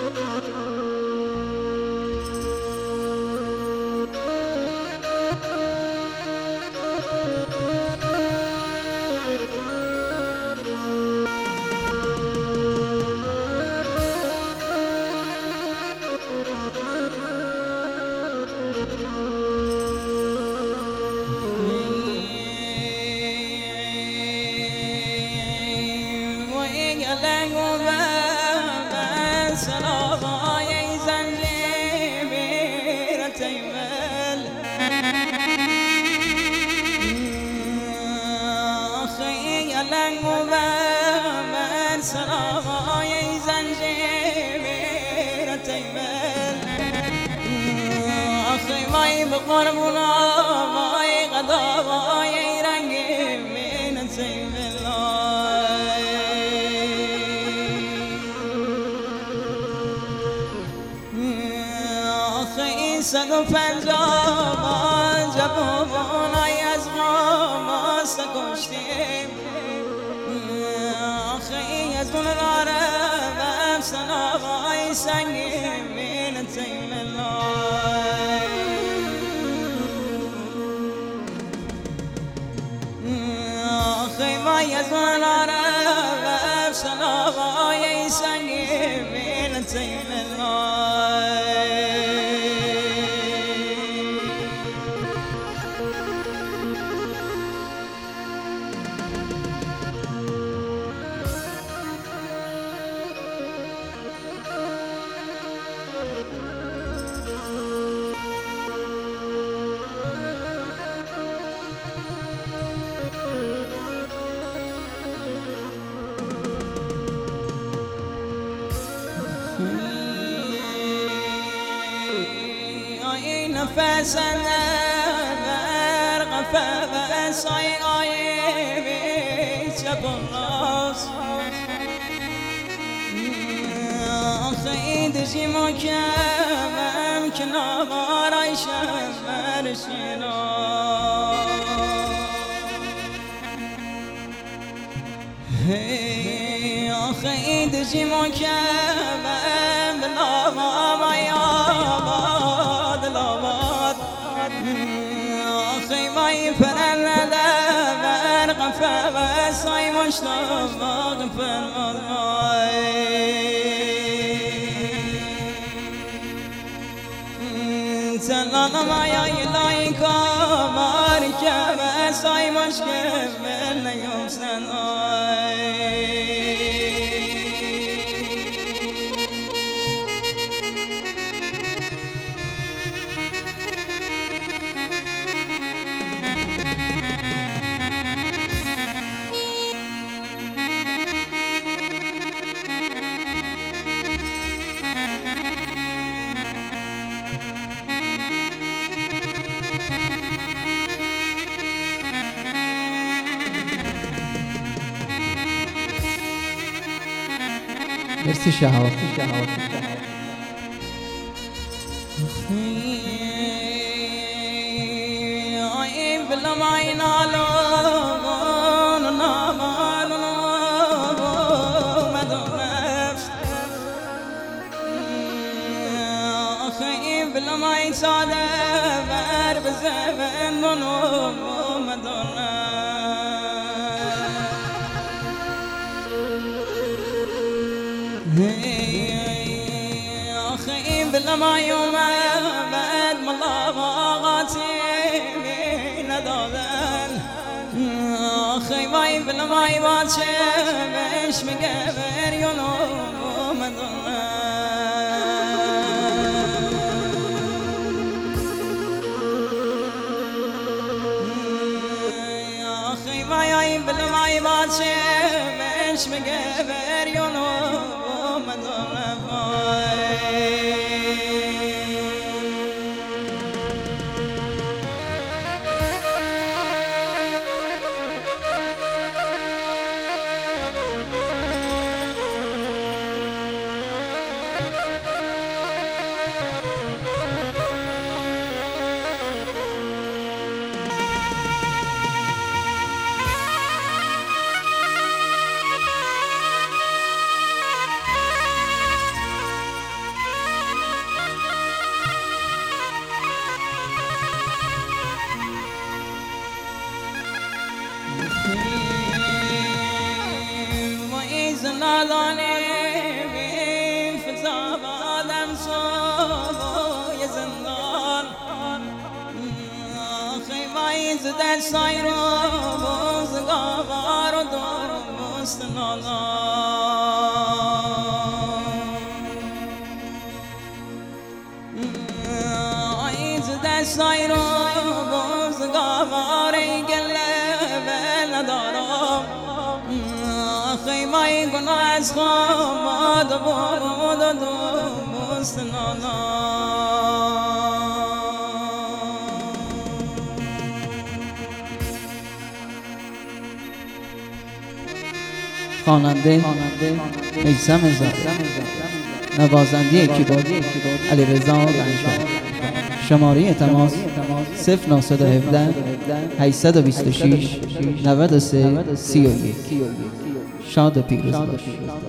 بقربنا ماي غدا ماي رنگي من سيف الله أخي سنفنجا جبونا يزغما سكشتي أخي يزغن العرب أفسنا ماي سنگي من سيف الله ما يزول العرب أفسنا ما يسني من سيف الله نفسنا برق فبسعي عيبي شبراس خيد جي مكامم كنار عيشم مرشنا خيد جي مكامم بلا أخي ما يفرن لبن قفا بسعي مشتاق غفر سلام ما يلاي كمار كبسعي مشكل يوم سناي مرسی شهاب. بلا ما ينالون نامالون مدونفس أخي بلا ما يتصادف بزمن مدونفس أخي بلا ما يوم بعد ملاغاتي من دولن أخي ما بلا ما يباتش مش مقبر يوم دولن أخي ما بلا ما يباتش مش مقبر يوم دولن زمانی بی فضا بادم سوی زندان خیمه زده سایر و بزگوار و دوست زده سایر و بزگوار گله ندارم خیمه گناه از خامد بود و دوست خواننده میثم زاده، نوازنده کیبورد علیرضا رنجبر. شماره تماس 0917 826 93 31. شاد و پیروز باشید.